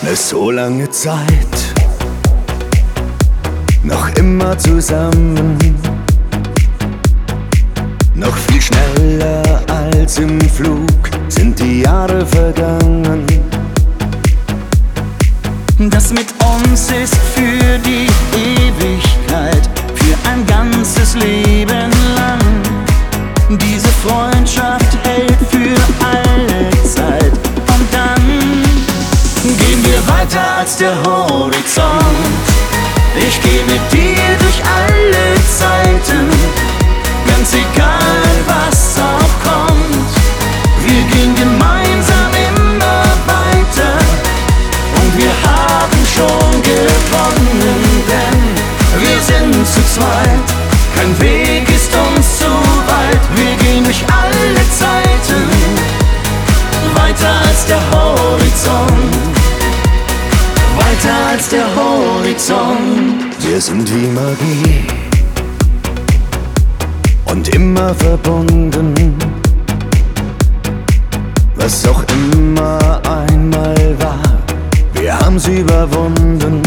So lange Zeit, noch immer zusammen, noch viel schneller als im Flug sind die Jahre vergangen. Das mit uns ist für die Ewigkeit, für ein ganzes Leben lang. Diese Freundschaft hält für alle Zeit. Und dann gehen wir weiter als der Horizont. Ich gehe mit dir durch alle Zeiten, ganz egal was auch kommt. Wir gehen gemeinsam immer weiter und wir haben schon gewonnen, denn wir sind zu zweit. Kein Weg ist uns zu weit. Wir gehen durch alle Zeiten, weiter als der Horizont. Weiter als der Horizont. Wir sind wie Magie und immer verbunden. Was auch immer einmal war, wir haben's überwunden.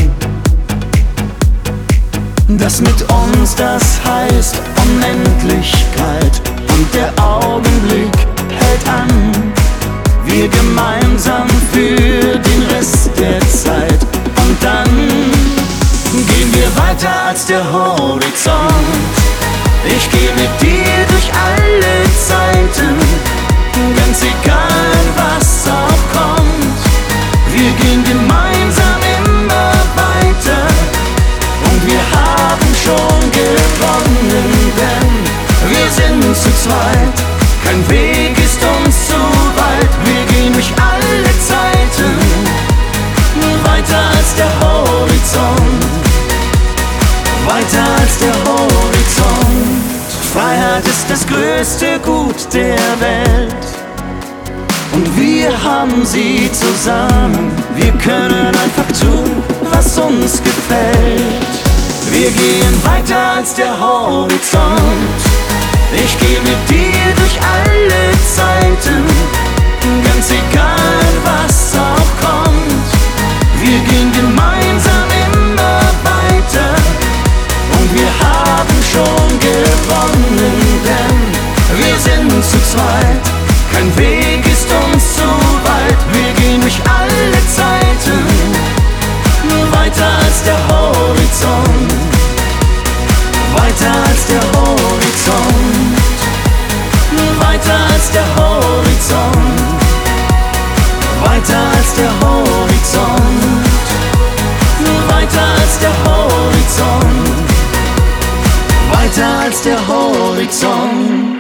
Das mit uns, das heißt Unendlichkeit, und der Augenblick hält an. Wir gemeinsam für den Rest der Zeit. Und dann gehen wir weiter als der Horizont. Ich gehe mit dir durch alle Zeiten, ganz egal was auch kommt. Wir gehen gemeinsam immer weiter und wir haben schon gewonnen, denn wir sind zu zweit. Kein Weg ist uns zu weit. Wir gehen durch alle Zeiten, weiter als der Horizont. Weiter als der Horizont. Freiheit ist das größte Gut der Welt und wir haben sie zusammen. Wir können einfach tun, was uns gefällt. Wir gehen weiter als der Horizont. Ich gehe mit dir durch alle Zeiten, ganz egal was auch kommt. Wir gehen gemeinsam immer weiter und wir haben schon gewonnen, denn wir sind zu zweit. Kein Weg ist uns zu weit. Wir gehen durch alle Zeiten, weiter als der Horizont. Weiter als der Horizont. Weiter als der Horizont. Weiter als der Horizont. Weiter als der Horizont. Weiter als der Horizont.